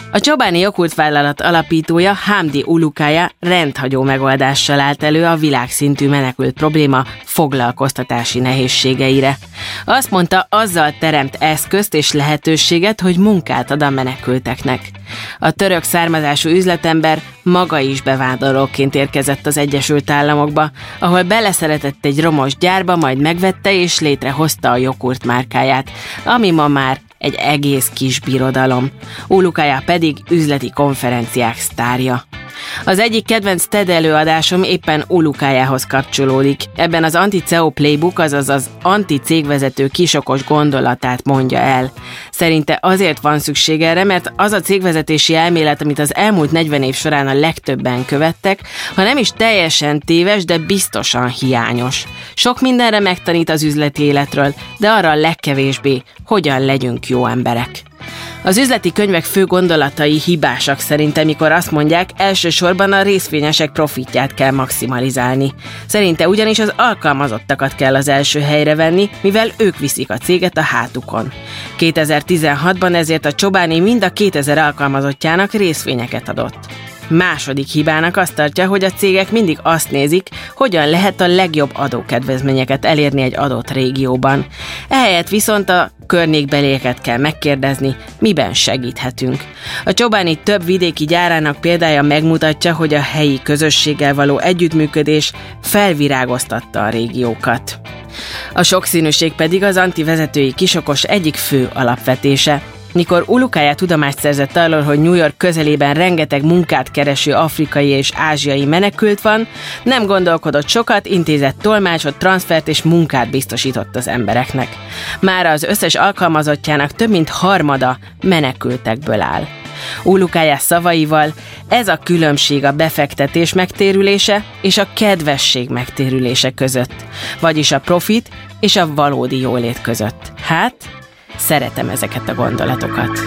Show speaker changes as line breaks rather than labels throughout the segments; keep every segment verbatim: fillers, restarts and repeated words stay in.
A Chobani Joghurt vállalat alapítója Hamdi Ulukaya rendhagyó megoldással állt elő a világszintű menekült probléma foglalkoztatási nehézségeire. Azt mondta, azzal teremt eszközt és lehetőséget, hogy munkát ad a menekülteknek. A török származású üzletember maga is bevándorlóként érkezett az Egyesült Államokba, ahol beleszeretett egy romos gyárba, majd megvette és létrehozta a joghurt márkáját, ami ma már egy egész kis birodalom. Ulukaya pedig üzleti konferenciák sztárja. Az egyik kedvenc TED előadásom éppen Ulukayához kapcsolódik. Ebben az anti-cé e o playbook, azaz az anti-cégvezető kisokos gondolatát mondja el. Szerinte azért van szükség erre, mert az a cégvezetési elmélet, amit az elmúlt negyven év során a legtöbben követtek, ha nem is teljesen téves, de biztosan hiányos. Sok mindenre megtanít az üzleti életről, de arra a legkevésbé, hogyan legyünk jó emberek. Az üzleti könyvek fő gondolatai hibásak szerintem, mikor azt mondják, elsősorban a részvényesek profitját kell maximalizálni. Szerinte ugyanis az alkalmazottakat kell az első helyre venni, mivel ők viszik a céget a hátukon. kétezer-tizenhatban ezért a Chobani mind a kétezer alkalmazottjának részvényeket adott. Második hibának azt tartja, hogy a cégek mindig azt nézik, hogyan lehet a legjobb adókedvezményeket elérni egy adott régióban. Ehelyett viszont a környékbelieket kell megkérdezni, miben segíthetünk. A Chobani több vidéki gyárának példája megmutatja, hogy a helyi közösséggel való együttműködés felvirágoztatta a régiókat. A sokszínűség pedig az antivezetői kisokos egyik fő alapvetése. Mikor Ulukaya tudomást szerzett arról, hogy New York közelében rengeteg munkát kereső afrikai és ázsiai menekült van, nem gondolkodott sokat, intézett tolmácsot, transfert és munkát biztosított az embereknek. Mára az összes alkalmazottjának több mint harmada menekültekből áll. Ulukaya szavaival ez a különbség a befektetés megtérülése és a kedvesség megtérülése között, vagyis a profit és a valódi jólét között. Hát, szeretem ezeket a gondolatokat.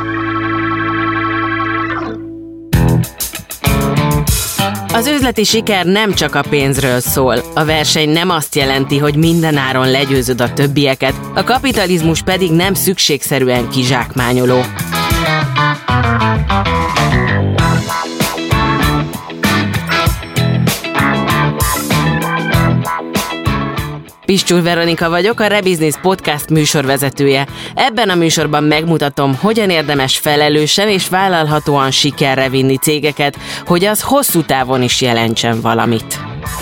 Az üzleti siker nem csak a pénzről szól. A verseny nem azt jelenti, hogy mindenáron legyőzöd a többieket, a kapitalizmus pedig nem szükségszerűen kizsákmányoló. Pistul Veronika vagyok, a Rebusiness Podcast műsorvezetője. Ebben a műsorban megmutatom, hogyan érdemes felelősen és vállalhatóan sikerre vinni cégeket, hogy az hosszú távon is jelentsen valamit.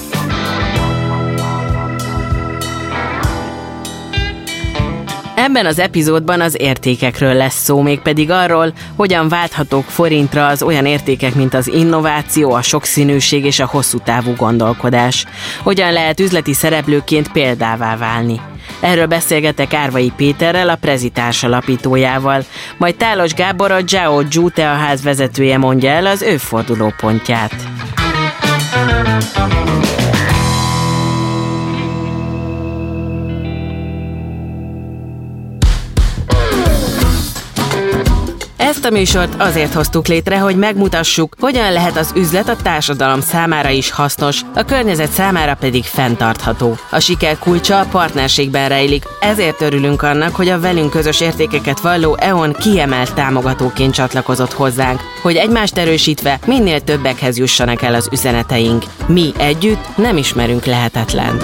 Ebben az epizódban az értékekről lesz szó, mégpedig arról, hogyan válthatók forintra az olyan értékek, mint az innováció, a sokszínűség és a hosszú távú gondolkodás. Hogyan lehet üzleti szereplőként példává válni. Erről beszélgetek Árvai Péterrel, a Prezi társalapítójával, majd Tálos Gábor, a Zhao Zhu ház vezetője mondja el az ő fordulópontját. Ezt a műsort azért hoztuk létre, hogy megmutassuk, hogyan lehet az üzlet a társadalom számára is hasznos, a környezet számára pedig fenntartható. A siker kulcsa a partnerségben rejlik, ezért örülünk annak, hogy a velünk közös értékeket valló é o en kiemelt támogatóként csatlakozott hozzánk, hogy egymást erősítve minél többekhez jussanak el az üzeneteink. Mi együtt nem ismerünk lehetetlent.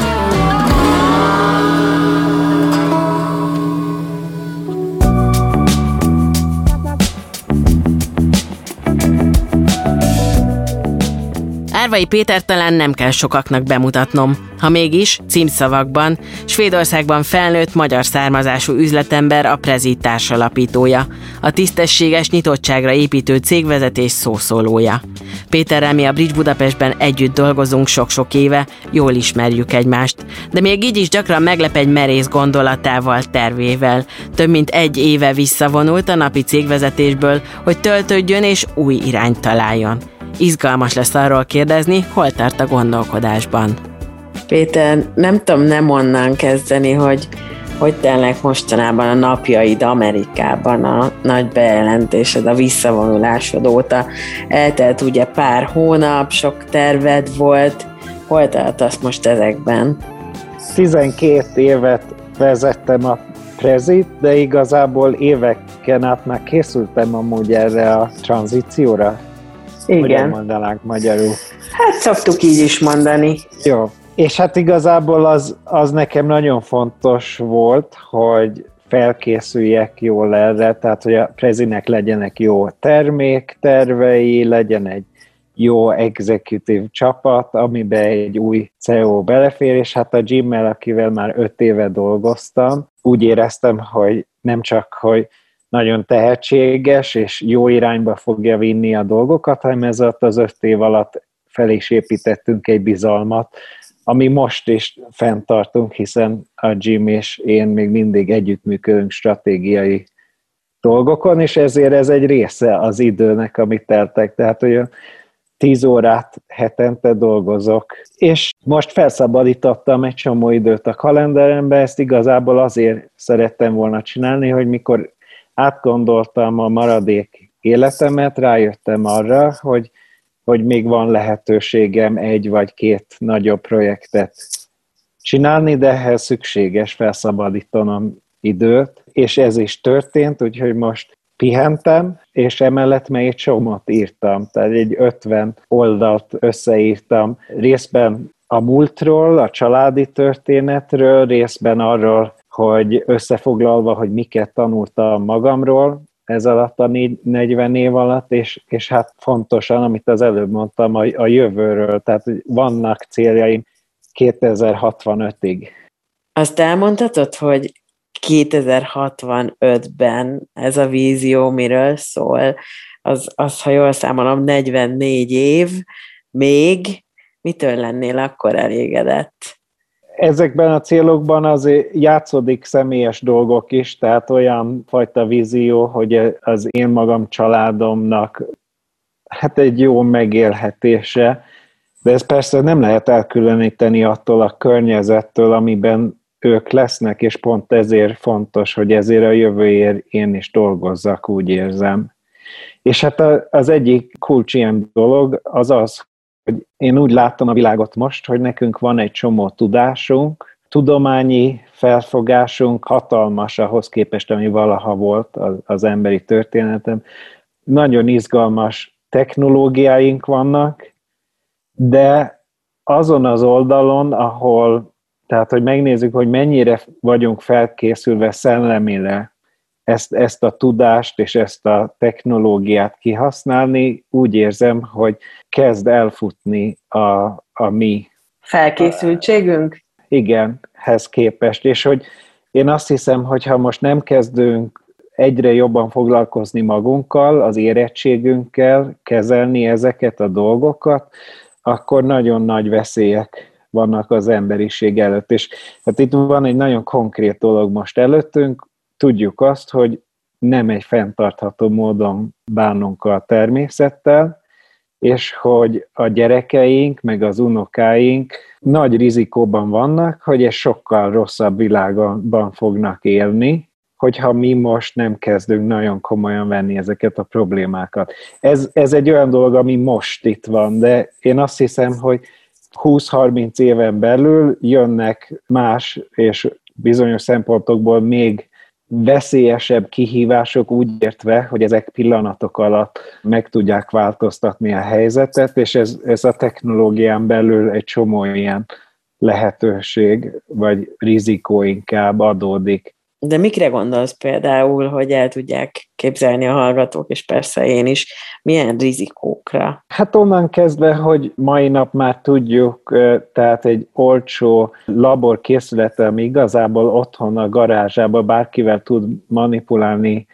Árvai Péter talán nem kell sokaknak bemutatnom. Ha mégis, címszavakban, Svédországban felnőtt magyar származású üzletember, a Prezi társalapítója, a tisztességes nyitottságra építő cégvezetés szószólója. Péterrel mi a Bridge Budapestben együtt dolgozunk sok-sok éve, jól ismerjük egymást, de még így is gyakran meglep egy merész gondolatával, tervével. Több mint egy éve visszavonult a napi cégvezetésből, hogy töltődjön és új irányt találjon. Izgalmas lesz arról kérdezni, hol tart a gondolkodásban.
Péter, nem tudom nem onnan kezdeni, hogy hogy telnek mostanában a napjaid Amerikában, a nagy bejelentésed, a visszavonulásod óta. Eltelt ugye pár hónap, sok terved volt. Hol tartasz most ezekben?
tizenkét évet vezettem a prezit, de igazából éveken át már készültem amúgy erre a tranzícióra.
Igen.
Hogyan mondanánk magyarul?
Hát szoktuk így is mondani.
Jó. És hát igazából az, az nekem nagyon fontos volt, hogy felkészüljek jól erre, tehát hogy a prezinek legyenek jó terméktervei, legyen egy jó executive csapat, amiben egy új cé e o belefér, és hát a Jimmel, akivel már öt éve dolgoztam, úgy éreztem, hogy nem csak, hogy nagyon tehetséges, és jó irányba fogja vinni a dolgokat, hanem ez alatt az öt év alatt fel is építettünk egy bizalmat, ami most is fenntartunk, hiszen a Jim és én még mindig együttműködünk stratégiai dolgokon, és ezért ez egy része az időnek, amit teltek. Tehát, hogy tíz órát hetente dolgozok, és most felszabadítottam egy csomó időt a kalenderembe, ezt igazából azért szerettem volna csinálni, hogy mikor átgondoltam a maradék életemet, rájöttem arra, hogy, hogy még van lehetőségem egy vagy két nagyobb projektet csinálni, de ehhez szükséges felszabadítanom időt, és ez is történt, úgyhogy most pihentem, és emellett még egy csomót írtam, tehát egy ötven oldalt összeírtam, részben a múltról, a családi történetről, részben arról, hogy összefoglalva, hogy miket tanultam magamról ez alatt a negyven év alatt, és, és hát fontosan, amit az előbb mondtam, a, a jövőről, tehát vannak céljaim kétezer-hatvanötig.
Azt elmondhatod, hogy kétezer-hatvanötben ez a vízió miről szól? Az, az, ha jól számolom, negyvennégy év, még mitől lennél akkor elégedett?
Ezekben a célokban azért játszódik személyes dolgok is, tehát olyan fajta vízió, hogy az én magam családomnak hát egy jó megélhetése, de ez persze nem lehet elkülöníteni attól a környezettől, amiben ők lesznek, és pont ezért fontos, hogy ezért a jövőért én is dolgozzak, úgy érzem. És hát az egyik kulcs ilyen dolog az az, hogy én úgy látom a világot most, hogy nekünk van egy csomó tudásunk, tudományi felfogásunk hatalmas ahhoz képest, ami valaha volt az, az emberi történetem. Nagyon izgalmas technológiáink vannak, de azon az oldalon, ahol, tehát hogy megnézzük, hogy mennyire vagyunk felkészülve szellemileg ezt, ezt a tudást és ezt a technológiát kihasználni, úgy érzem, hogy kezd elfutni a, a mi
felkészültségünk?
Igen, hez képest. És hogy én azt hiszem, hogy ha most nem kezdünk egyre jobban foglalkozni magunkkal, az érettségünkkel, kezelni ezeket a dolgokat, akkor nagyon nagy veszélyek vannak az emberiség előtt. És hát itt van egy nagyon konkrét dolog most előttünk, tudjuk azt, hogy nem egy fenntartható módon bánunk a természettel, és hogy a gyerekeink, meg az unokáink nagy rizikóban vannak, hogy egy sokkal rosszabb világban fognak élni, hogyha mi most nem kezdünk nagyon komolyan venni ezeket a problémákat. Ez, ez egy olyan dolog, ami most itt van, de én azt hiszem, hogy húsz-harminc éven belül jönnek más és bizonyos szempontokból még veszélyesebb kihívások, úgy értve, hogy ezek pillanatok alatt meg tudják változtatni a helyzetet, és ez, ez a technológián belül egy csomó ilyen lehetőség, vagy rizikó inkább adódik.
De mikre gondolsz például, hogy el tudják képzelni a hallgatók, és persze én is, milyen rizikókra?
Hát onnan kezdve, hogy mai nap már tudjuk, tehát egy olcsó laborkészülete, ami igazából otthon a garázsában bárkivel tud manipulálni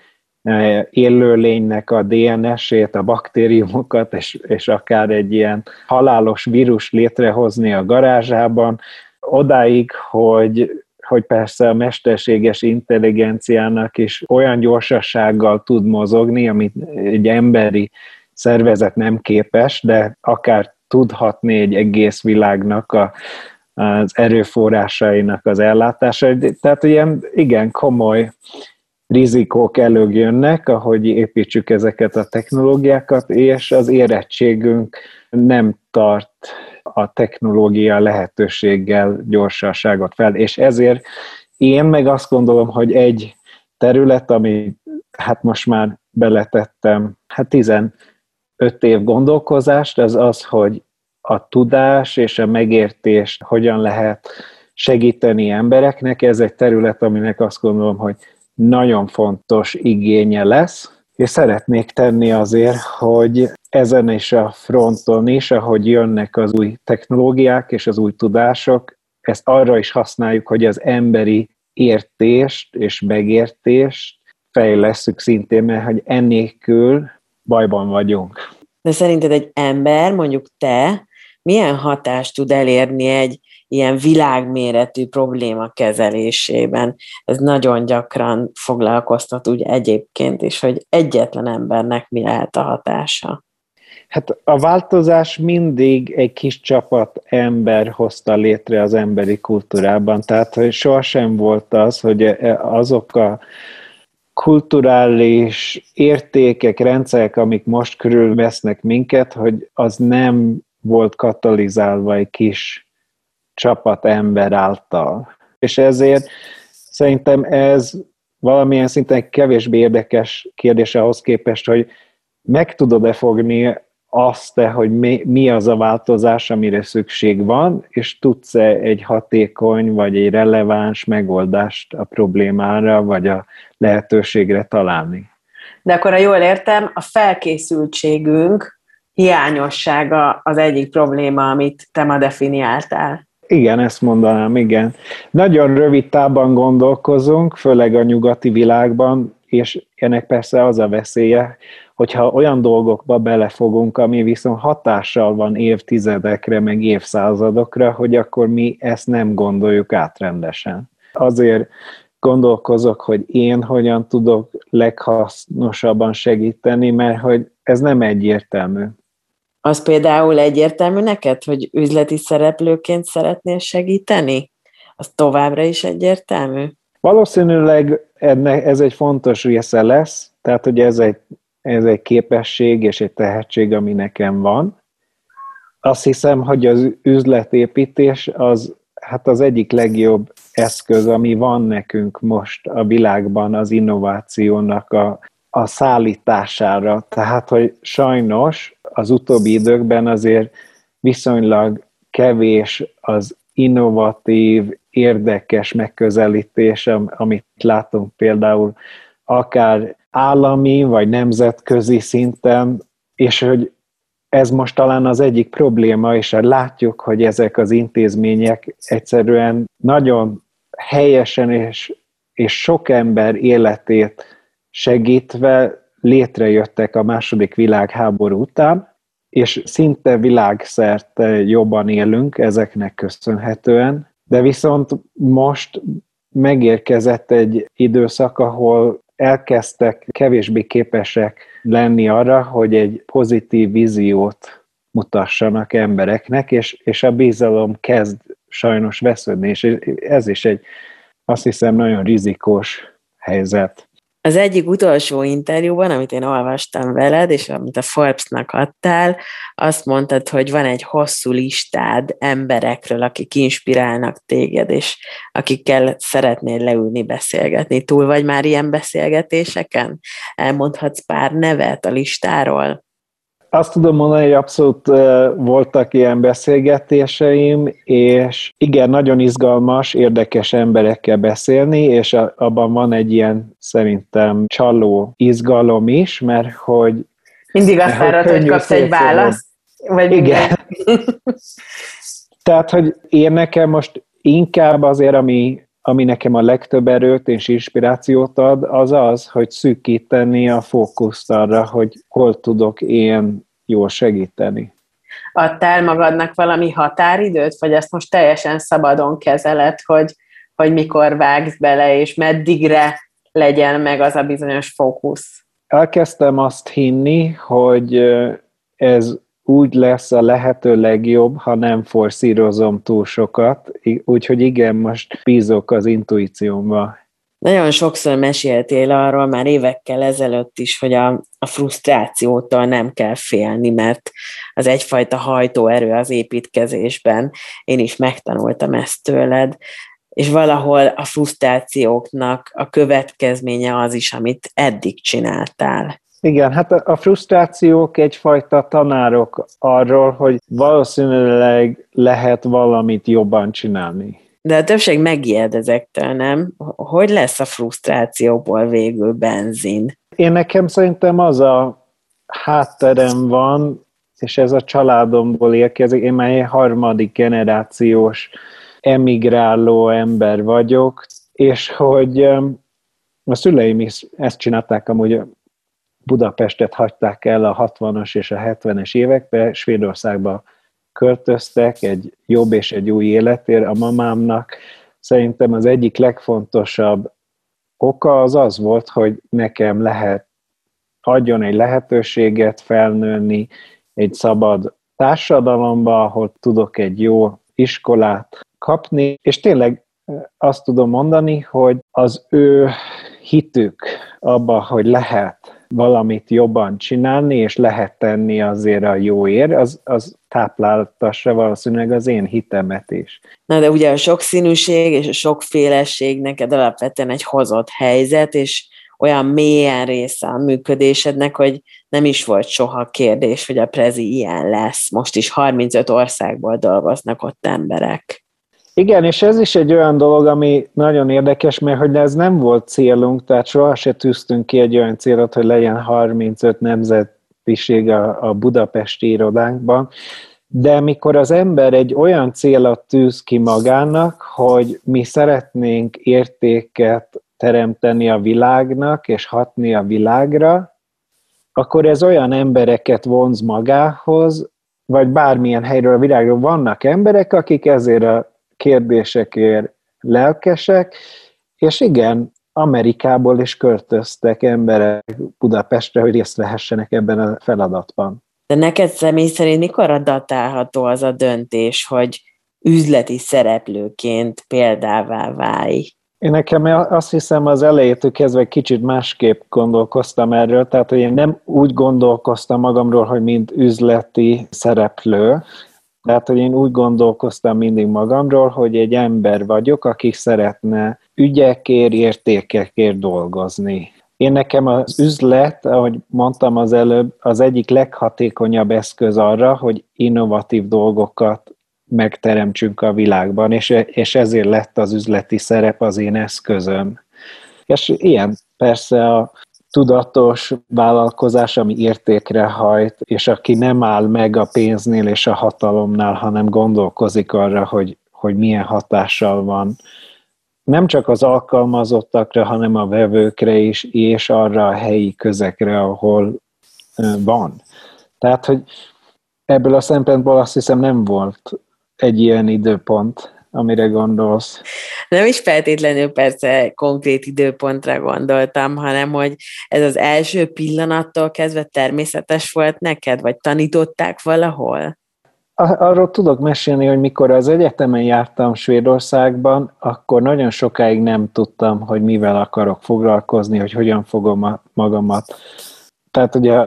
élőlénynek a dé en es-ét, a baktériumokat, és, és akár egy ilyen halálos vírus létrehozni a garázsában, odáig, hogy hogy persze a mesterséges intelligenciának is olyan gyorsasággal tud mozogni, amit egy emberi szervezet nem képes, de akár tudhatni egy egész világnak a, az erőforrásainak az ellátása. Tehát ilyen igen komoly rizikók előjönnek, ahogy építsük ezeket a technológiákat, és az érettségünk nem tart a technológia lehetőséggel gyorsaságot fel, és ezért én meg azt gondolom, hogy egy terület, ami hát most már beletettem, hát tizenöt év gondolkozást, az az, hogy a tudás és a megértést hogyan lehet segíteni embereknek. Ez egy terület, aminek azt gondolom, hogy nagyon fontos igénye lesz, és szeretnék tenni azért, hogy ezen is a fronton is, ahogy jönnek az új technológiák és az új tudások, ezt arra is használjuk, hogy az emberi értést és megértést fejlesszük szintén, mert hogy ennélkül bajban vagyunk.
De szerinted egy ember, mondjuk te, milyen hatást tud elérni egy ilyen világméretű probléma kezelésében? Ez nagyon gyakran foglalkoztat úgy egyébként is, hogy egyetlen embernek mi lehet a hatása.
Hát a változás mindig egy kis csapat ember hozta létre az emberi kultúrában, tehát hogy sohasem volt az, hogy azok a kulturális értékek, rendszerek, amik most körülvesznek minket, hogy az nem volt katalizálva egy kis csapat ember által. És ezért szerintem ez valamilyen szinten kevésbé érdekes kérdés ahhoz képest, hogy meg tudod-e fogni azt, hogy mi, mi az a változás, amire szükség van, és tudsz-e egy hatékony vagy egy releváns megoldást a problémára, vagy a lehetőségre találni.
De akkor, ha jól értem, a felkészültségünk hiányossága az egyik probléma, amit te ma definiáltál.
Igen, ezt mondanám, igen. Nagyon rövid távban gondolkozunk, főleg a nyugati világban, és ennek persze az a veszélye, hogyha olyan dolgokba belefogunk, ami viszont hatással van évtizedekre, meg évszázadokra, hogy akkor mi ezt nem gondoljuk át rendesen. Azért gondolkozok, hogy én hogyan tudok leghasznosabban segíteni, mert hogy ez nem egyértelmű.
Az például egyértelmű neked, hogy üzleti szereplőként szeretnél segíteni? Az továbbra is egyértelmű?
Valószínűleg ennek ez egy fontos része lesz, tehát hogy ez egy, ez egy képesség és egy tehetség, ami nekem van. Azt hiszem, hogy az üzletépítés az, hát az egyik legjobb eszköz, ami van nekünk most a világban az innovációnak a, a szállítására. Tehát, hogy sajnos az utóbbi időkben azért viszonylag kevés az innovatív, érdekes megközelítés, amit látunk például akár állami vagy nemzetközi szinten, és hogy ez most talán az egyik probléma, és látjuk, hogy ezek az intézmények egyszerűen nagyon helyesen és, és sok ember életét segítve létrejöttek a második világháború után, és szinte világszerte jobban élünk ezeknek köszönhetően, de viszont most megérkezett egy időszak, ahol elkezdtek kevésbé képesek lenni arra, hogy egy pozitív víziót mutassanak embereknek, és, és a bizalom kezd sajnos vesződni, és ez is egy, azt hiszem, nagyon rizikós helyzet.
Az egyik utolsó interjúban, amit én olvastam veled, és amit a Forbes-nak adtál, azt mondtad, hogy van egy hosszú listád emberekről, akik inspirálnak téged, és akikkel szeretnél leülni, beszélgetni. Túl vagy már ilyen beszélgetéseken? Elmondhatsz pár nevet a listáról?
Azt tudom mondani, hogy abszolút voltak ilyen beszélgetéseim, és igen, nagyon izgalmas, érdekes emberekkel beszélni, és abban van egy ilyen szerintem csaló izgalom is, mert hogy...
Mindig azt várod, hogy kapsz egy választ? Vagy
igen. Tehát, hogy én nekem most inkább azért, ami, ami nekem a legtöbb erőt és inspirációt ad, az az, hogy szűkíteni a fókuszt arra, hogy hol tudok én jól segíteni.
Adtál magadnak valami határidőt, vagy ezt most teljesen szabadon kezeled, hogy, hogy mikor vágsz bele, és meddigre legyen meg az a bizonyos fókusz?
Elkezdtem azt hinni, hogy ez úgy lesz a lehető legjobb, ha nem forszírozom túl sokat, úgyhogy igen, most bízok az intuíciómba.
Nagyon sokszor meséltél arról már évekkel ezelőtt is, hogy a, a frusztrációtól nem kell félni, mert az egyfajta hajtóerő az építkezésben. Én is megtanultam ezt tőled. és valahol a frusztrációknak a következménye az is, amit eddig csináltál.
Igen, hát a frusztrációk egyfajta tanárok arról, hogy valószínűleg lehet valamit jobban csinálni.
De a többség megijed ezektől, nem? Hogy lesz a frusztrációból végül benzin?
Én nekem szerintem az a hátterem van, és ez a családomból érkezik. Én már egy harmadik generációs emigráló ember vagyok, és hogy a szüleim is ezt csinálták, amúgy Budapestet hagyták el a hatvanas és a hetvenes években, Svédországba költöztek egy jobb és egy új életért. A mamámnak szerintem az egyik legfontosabb oka az az volt, hogy nekem lehet, adjon egy lehetőséget felnőni egy szabad társadalomba, ahol tudok egy jó iskolát kapni, és tényleg azt tudom mondani, hogy az ő hitük abba, hogy lehet valamit jobban csinálni, és lehet tenni azért a jóért, az, az tápláltassa valószínűleg az én hitemet is.
Na de ugye a sokszínűség és a sokféleség neked alapvetően egy hozott helyzet, és olyan mélyen része a működésednek, hogy nem is volt soha kérdés, hogy a Prezi ilyen lesz. Most is harmincöt országból dolgoznak ott emberek.
Igen, és ez is egy olyan dolog, ami nagyon érdekes, mert hogy ez nem volt célunk, tehát soha se tűztünk ki egy olyan célot, hogy legyen harmincöt nemzetiség a, a budapesti irodánkban, de mikor az ember egy olyan célt tűz ki magának, hogy mi szeretnénk értéket teremteni a világnak, és hatni a világra, akkor ez olyan embereket vonz magához, vagy bármilyen helyről a világról vannak emberek, akik ezért a kérdésekért lelkesek, és igen, Amerikából is költöztek emberek Budapestre, hogy részt vehessenek ebben a feladatban.
De neked személy szerint mikorra datálható az a döntés, hogy üzleti szereplőként példává válj?
Én nekem azt hiszem az elejétől kezdve kicsit másképp gondolkoztam erről, tehát hogy én nem úgy gondolkoztam magamról, hogy mint üzleti szereplő, tehát, hogy én úgy gondolkoztam mindig magamról, hogy egy ember vagyok, aki szeretne ügyekért, értékekért dolgozni. Én nekem az üzlet, ahogy mondtam az előbb, az egyik leghatékonyabb eszköz arra, hogy innovatív dolgokat megteremtsünk a világban, és, és ezért lett az üzleti szerep az én eszközöm. És ilyen persze a tudatos vállalkozás, ami értékre hajt, és aki nem áll meg a pénznél és a hatalomnál, hanem gondolkozik arra, hogy, hogy milyen hatással van nem csak az alkalmazottakra, hanem a vevőkre is, és arra a helyi közekre, ahol van. Tehát, hogy ebből a szempontból azt hiszem nem volt egy ilyen időpont, amire gondolsz.
Nem is feltétlenül persze konkrét időpontra gondoltam, hanem hogy ez az első pillanattól kezdve természetes volt neked, vagy tanították valahol?
Arról tudok mesélni, hogy mikor az egyetemen jártam Svédországban, akkor nagyon sokáig nem tudtam, hogy mivel akarok foglalkozni, hogy hogyan fogom magamat. Tehát ugye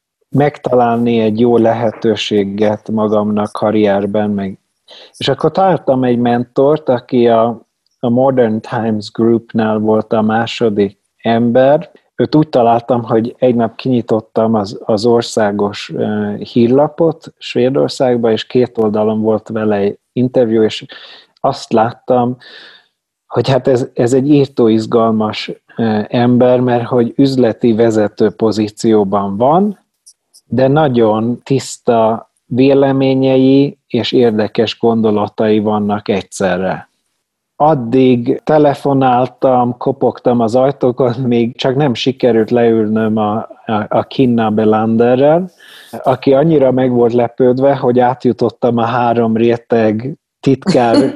megtalálni egy jó lehetőséget magamnak karrierben, meg és akkor találtam egy mentort, aki a, a Modern Times Groupnál volt a második ember. Őt úgy találtam, hogy egy nap kinyitottam az, az országos uh, hírlapot Svédországba, és két oldalon volt vele egy interjú, és azt láttam, hogy hát ez, ez egy írtó izgalmas uh, ember, mert hogy üzleti vezető pozícióban van, de nagyon tiszta véleményei és érdekes gondolatai vannak egyszerre. Addig telefonáltam, kopogtam az ajtókon, még csak nem sikerült leülnöm a, a, a Kinna Belanderrel, aki annyira meg volt lepődve, hogy átjutottam a három réteg titkár,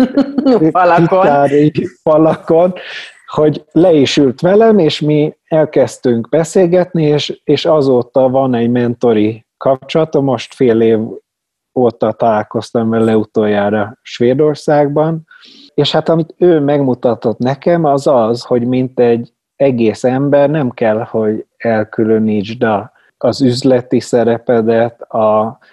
titkári falakon, hogy le is ült velem, és mi elkezdtünk beszélgetni, és, és azóta van egy mentori kapcsolatom, most fél év óta találkoztam vele utoljára Svédországban, és hát amit ő megmutatott nekem, az az, hogy mint egy egész ember nem kell, hogy elkülönítsd az üzleti szerepedet a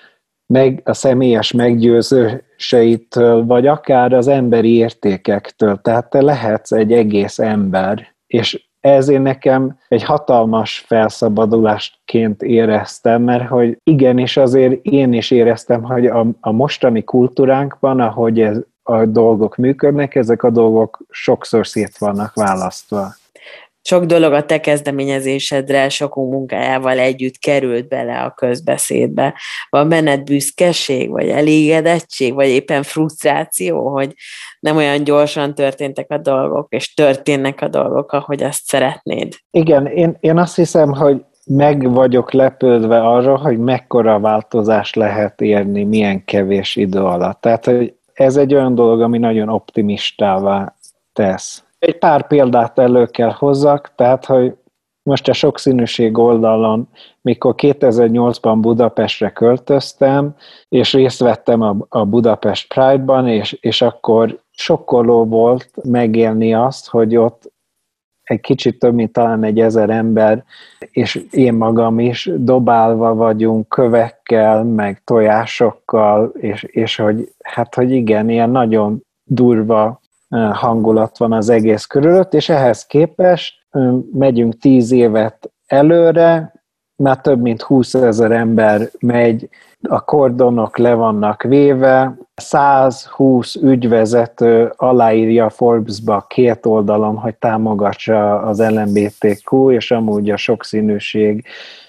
meg, a személyes meggyőzéseitől, vagy akár az emberi értékektől. Tehát te lehetsz egy egész ember, és ezért nekem egy hatalmas felszabadulásként éreztem, mert hogy igenis azért én is éreztem, hogy a, a mostani kultúránkban, ahogy ez, a dolgok működnek, ezek a dolgok sokszor szét vannak választva.
Sok dolog a te kezdeményezésedre, sokunk munkájával együtt került bele a közbeszédbe. Van benned büszkeség, vagy elégedettség, vagy éppen frusztráció, hogy nem olyan gyorsan történtek a dolgok, és történnek a dolgok, ahogy azt szeretnéd?
Igen, én, én azt hiszem, hogy meg vagyok lepődve arra, hogy mekkora változást lehet érni, milyen kevés idő alatt. Tehát, hogy ez egy olyan dolog, ami nagyon optimistává tesz. Egy pár példát elő kell hozzak, tehát, hogy most a sokszínűség oldalon, mikor kétezer-nyolcban Budapestre költöztem, és részt vettem a, a Budapest Pride-ban, és, és akkor sokkoló volt megélni azt, hogy ott egy kicsit több, mint talán egy ezer ember, és én magam is dobálva vagyunk kövekkel, meg tojásokkal, és, és hogy hát, hogy igen, ilyen nagyon durva hangulat van az egész körülött, és ehhez képest megyünk tíz évet előre, már több mint húszezer ember megy, a kordonok le vannak véve, száz húsz ügyvezető aláírja Forbes-ba két oldalon, hogy támogassa az el em bé té kú, és amúgy a sokszínűség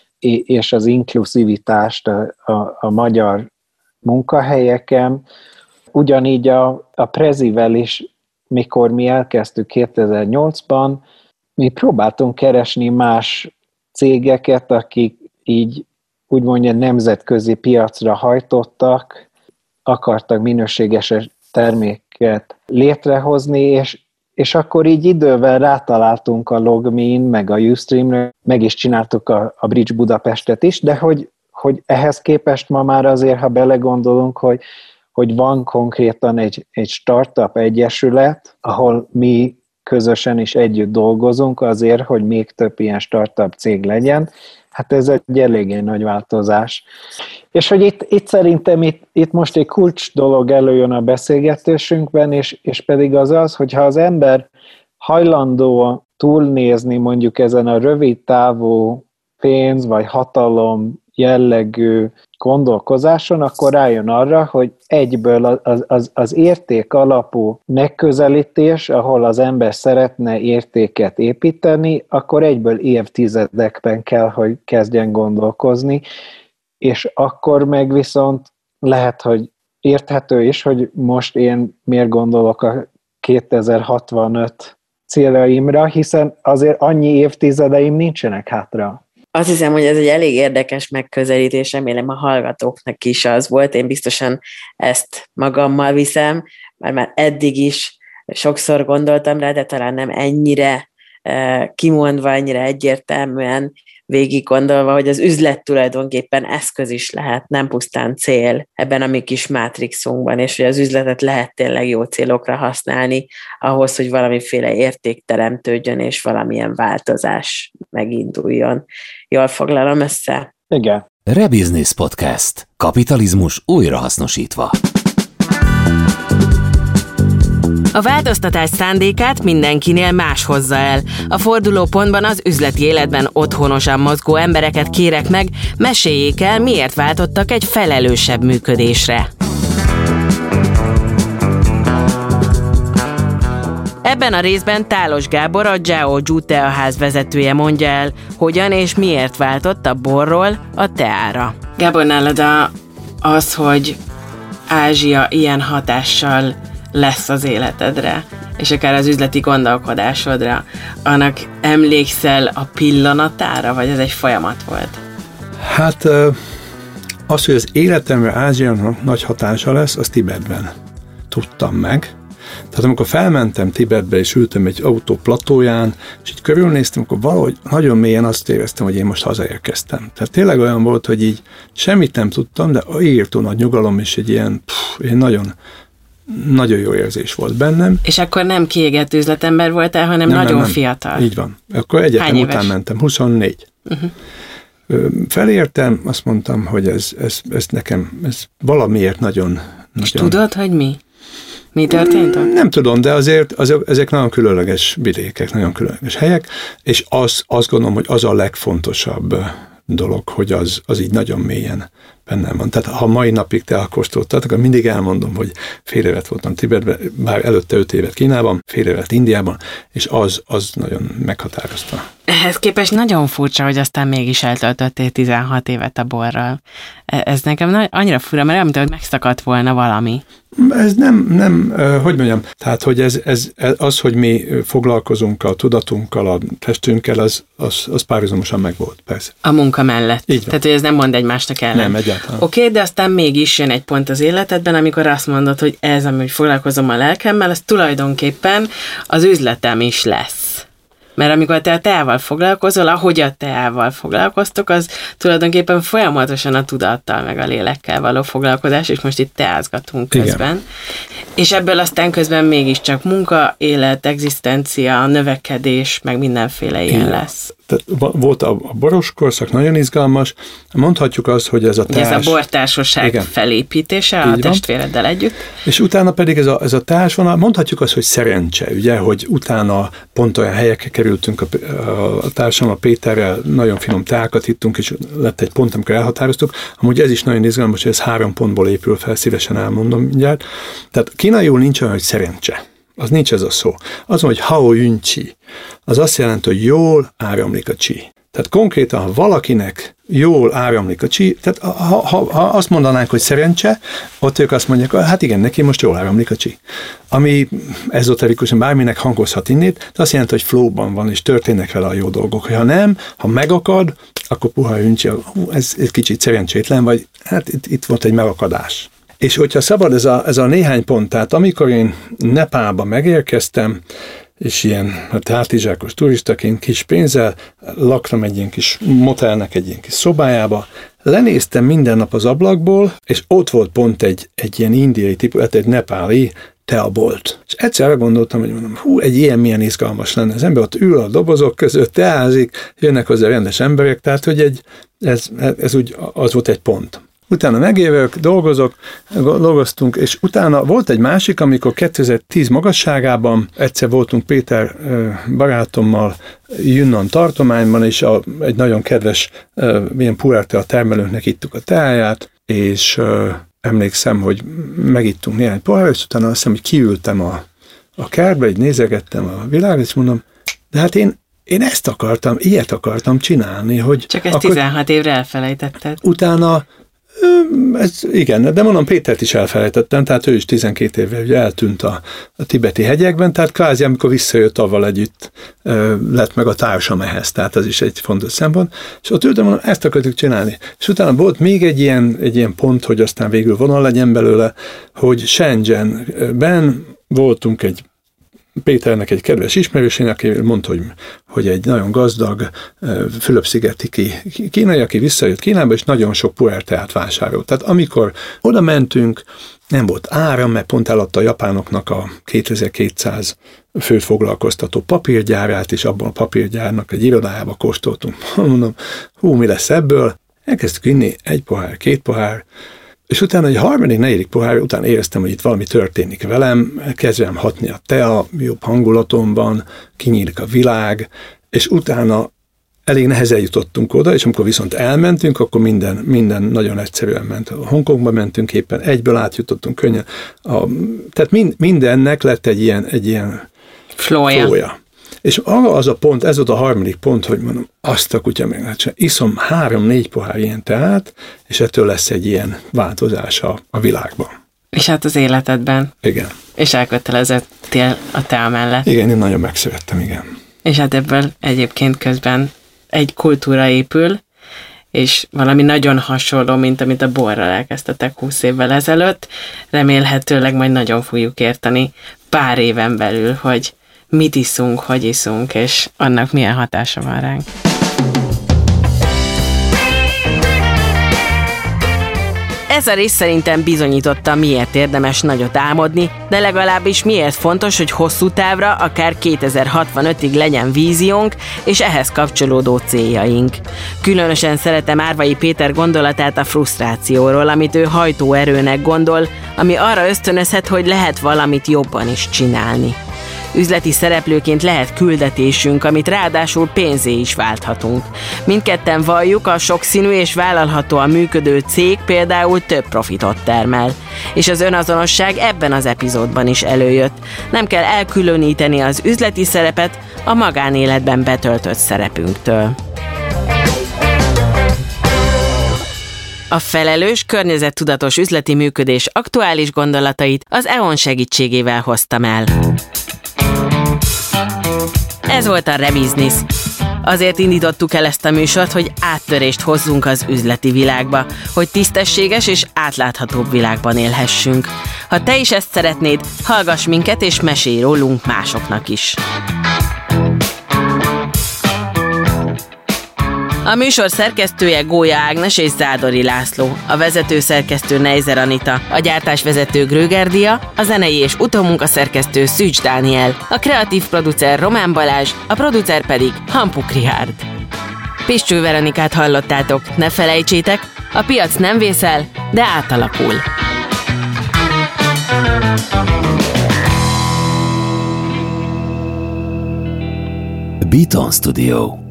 és az inkluzivitást a, a, a magyar munkahelyeken. Ugyanígy a, a Prezivel is, mikor mi elkezdtük kétezer-nyolcban, mi próbáltunk keresni más cégeket, akik így úgymond nemzetközi piacra hajtottak, akartak minőséges terméket létrehozni, és, és akkor így idővel rátaláltunk a LogMeIn, meg a Ustreamre, meg is csináltuk a, a Bridge Budapestet is, de hogy, hogy ehhez képest ma már azért, ha belegondolunk, hogy hogy van konkrétan egy, egy startup egyesület, ahol mi közösen is együtt dolgozunk azért, hogy még több ilyen startup cég legyen. Hát ez egy eléggé nagy változás. És hogy itt, itt szerintem itt, itt most egy kulcs dolog előjön a beszélgetésünkben, és, és pedig az az, hogyha az ember hajlandó túlnézni mondjuk ezen a rövid távú pénz vagy hatalom jellegű gondolkozáson, akkor rájön arra, hogy egyből az, az, az érték alapú megközelítés, ahol az ember szeretne értéket építeni, akkor egyből évtizedekben kell, hogy kezdjen gondolkozni, és akkor meg viszont lehet, hogy érthető is, hogy most én miért gondolok a kétezer-hatvanöt céljaimra, hiszen azért annyi évtizedeim nincsenek hátra.
Azt hiszem, hogy ez egy elég érdekes megközelítés, remélem a hallgatóknak is az volt. Én biztosan ezt magammal viszem, mert már eddig is sokszor gondoltam rá, de talán nem ennyire kimondva, ennyire egyértelműen végig gondolva, hogy az üzlet tulajdonképpen eszköz is lehet, nem pusztán cél ebben a mi kis mátrixunkban, és hogy az üzletet lehet tényleg jó célokra használni, ahhoz, hogy valamiféle érték teremtődjön, és valamilyen változás meginduljon. Jól foglalom össze?
Igen.
Rebusiness Podcast. Kapitalizmus újrahasznosítva.
A változtatás szándékát mindenkinél más hozza el. A fordulópontban az üzleti életben otthonosan mozgó embereket kérek meg, meséljék el, miért váltottak egy felelősebb működésre. Ebben a részben Tálos Gábor, a Zhao teaház vezetője mondja el, hogyan és miért váltott a borról a teára. Gábor, nálad a, az, hogy Ázsia ilyen hatással lesz az életedre, és akár az üzleti gondolkodásodra, annak emlékszel a pillanatára, vagy ez egy folyamat volt?
Hát az, hogy az életemre Ázsiának nagy hatása lesz, az Tibetben tudtam meg. Tehát amikor felmentem Tibetbe, és ültem egy autó platóján, és így körülnéztem, akkor valahogy nagyon mélyen azt éreztem, hogy én most hazaérkeztem. Tehát tényleg olyan volt, hogy így semmit nem tudtam, de írtó nagy nyugalom, és egy ilyen, pff, egy nagyon nagyon jó érzés volt bennem.
És akkor nem kiégett üzletember voltál, hanem nem, nagyon nem, nem. fiatal.
Így van. Akkor egyetem után mentem, huszonnégy. Uh-huh. felértem, azt mondtam, hogy ez, ez, ez nekem ez valamiért nagyon...
És
nagyon...
tudod, hogy mi? Mi történt ott?
Nem tudom, de azért azok, ezek nagyon különleges vidékek, nagyon különleges helyek, és az, azt gondolom, hogy az a legfontosabb dolog, hogy az, az így nagyon mélyen bennem van. Tehát ha mai napig te elkóstoltad, akkor mindig elmondom, hogy fél évet voltam Tibetben, bár előtte öt évet Kínában, fél évet Indiában, és az, az nagyon meghatározta.
Ehhez képest nagyon furcsa, hogy aztán mégis eltöltöttél tizenhat évet a borral. Ez nekem annyira fura, mert olyan, mint hogy megszakadt volna valami.
Ez nem, nem, hogy mondjam, tehát, hogy ez, ez, az, hogy mi foglalkozunk a tudatunkkal, a testünkkel, az, az, az párhuzamosan megvolt, persze.
A munka mellett.
Így van.
Tehát, hogy ez nem mond egymásnak ellen.
Nem, egyáltalán.
Oké, okay, de aztán mégis jön egy pont az életedben, amikor azt mondod, hogy ez, ami foglalkozom a lelkemmel, az tulajdonképpen az üzletem is lesz. Mert amikor te a teával foglalkozol, ahogy a teával foglalkoztok, az tulajdonképpen folyamatosan a tudattal, meg a lélekkel való foglalkozás, és most itt teázgatunk közben. Igen. És ebből aztán közben mégiscsak munka, élet, egzisztencia, növekedés, meg mindenféle ilyen lesz.
Tehát volt a boros korszak, nagyon izgalmas. Mondhatjuk azt, hogy ez a társ...
Ez a bortársaság igen. felépítése a testvéreddel együtt.
És utána pedig ez a, ez a társvonal, mondhatjuk azt, hogy szerencse, ugye, hogy utána pont olyan helyekre kerültünk a, a, a társam, a Péterrel, nagyon finom teákat ittunk, és lett egy pont, amikor elhatároztuk. Amúgy ez is nagyon izgalmas, hogy ez három pontból épül fel, szívesen elmondom mindjárt. Tehát kínaiul nincs olyan, hogy szerencse. Az nincs ez a szó. Az, hogy hao yun chi, az azt jelenti, hogy jól áramlik a chi. Tehát konkrétan, ha valakinek jól áramlik a chi, tehát ha, ha, ha azt mondanánk, hogy szerencse, ott ők azt mondják, hát igen, neki most jól áramlik a chi. Ami ezoterikusan bárminek hangozhat innét, de azt jelenti, hogy flowban van, és történnek vele a jó dolgok. Ha nem, ha megakad, akkor puha yun chi, ez egy kicsit szerencsétlen, vagy hát itt, itt volt egy megakadás. És hogyha szabad ez a, ez a néhány pont, tehát amikor én Nepálba megérkeztem, és ilyen hát hátizsákos turistaként kis pénzzel laktam egy ilyen kis motelnek egy ilyen kis szobájába, lenéztem minden nap az ablakból, és ott volt pont egy, egy ilyen indiai típus, egy nepáli teabolt. És egyszerre gondoltam, hogy mondom, hú, egy ilyen milyen izgalmas lenne. Az ember ott ül a dobozok között, teázik, jönnek hozzá rendes emberek, tehát hogy egy, ez, ez úgy, az volt egy pont. Utána megérök, dolgozok, dolgoztunk, és utána volt egy másik, amikor kétezer-tíz magasságában egyszer voltunk Péter barátommal Yunnan tartományban, és a, egy nagyon kedves ilyen puerta termelőnknek ittuk a teáját, és emlékszem, hogy megittunk néhány pohár, és utána azt hiszem, hogy kiültem a, a kertbe, így nézegettem a világot, és mondom, de hát én Én ezt akartam, ilyet akartam csinálni, hogy...
Csak ezt tizenhat évre elfelejtetted.
Utána, ez, igen, de mondom, Pétert is elfelejtettem, tehát ő is tizenkét évvel ugye eltűnt a, a tibeti hegyekben, tehát kvázi, amikor visszajött avval együtt, lett meg a társam ehhez, tehát az is egy fontos szempont, és ott ültem, mondom, ezt akartuk csinálni. És utána volt még egy ilyen, egy ilyen pont, hogy aztán végül vonal legyen belőle, hogy Shenzhenben voltunk egy Péternek egy kedves ismerősének, aki mondta, hogy, hogy egy nagyon gazdag Fülöp-szigeti kínai, aki visszajött Kínába, és nagyon sok puerteát vásárolt. Tehát amikor oda mentünk, nem volt áram, mert pont eladta a japánoknak a kétezer-kétszáz főt foglalkoztató papírgyárát, és abban a papírgyárnak egy irodájába kóstoltunk. Mondom, hú, mi lesz ebből? Elkezdtük inni egy pohár, két pohár, és utána egy harmadik, negyedik pohár után éreztem, hogy itt valami történik velem, kezdem hatni a tea, jobb hangulatom van, kinyílik a világ, és utána elég nehezen jutottunk oda, és amikor viszont elmentünk, akkor minden, minden nagyon egyszerűen ment. Hongkongba mentünk éppen, egyből átjutottunk könnyen. A, tehát mind, mindennek lett egy ilyen, egy ilyen
flója.
flója. És az a pont, ez volt a harmadik pont, hogy mondom, azt a kutya meg lehet csinálni. Iszom három-négy pohár ilyen teát, és ettől lesz egy ilyen változás a, a világban.
És hát az életedben.
Igen.
És elkötelezettél a tea mellett.
Igen, én nagyon megszerettem, igen.
És hát ebből egyébként közben egy kultúra épül, és valami nagyon hasonló, mint amit a borral elkezdtetek húsz évvel ezelőtt. Remélhetőleg majd nagyon fogjuk érteni pár éven belül, hogy mit iszunk, hogy iszunk, és annak milyen hatása van ránk. Ez a rész szerintem bizonyította, miért érdemes nagyot álmodni, de legalábbis miért fontos, hogy hosszú távra, akár kétezer-hatvanötig legyen víziónk, és ehhez kapcsolódó céljaink. Különösen szeretem Árvai Péter gondolatát a frusztrációról, amit ő hajtóerőnek gondol, ami arra ösztönözhet, hogy lehet valamit jobban is csinálni. Üzleti szereplőként lehet küldetésünk, amit ráadásul pénzé is válthatunk. Mindketten valljuk, a sokszínű és vállalhatóan működő cég például több profitot termel. És az önazonosság ebben az epizódban is előjött. Nem kell elkülöníteni az üzleti szerepet a magánéletben betöltött szerepünktől. A felelős, környezettudatos üzleti működés aktuális gondolatait az é o en segítségével hoztam el. Ez volt a Rebusiness. Azért indítottuk el ezt a műsort, hogy áttörést hozzunk az üzleti világba, hogy tisztességes és átláthatóbb világban élhessünk. Ha te is ezt szeretnéd, hallgass minket és mesélj rólunk másoknak is. A műsor szerkesztője Gólya Ágnes és Zádori László, a vezető szerkesztő Neizer Anita, a gyártásvezető Gröger Dia, a zenei és utómunkaszerkesztő Szűcs Dániel, a kreatív producer Román Balázs, a producer pedig Hampuk Richárd. Piscső Veronikát hallottátok, ne felejtsétek, a piac nem vészel, de átalakul.
Beaton Studio.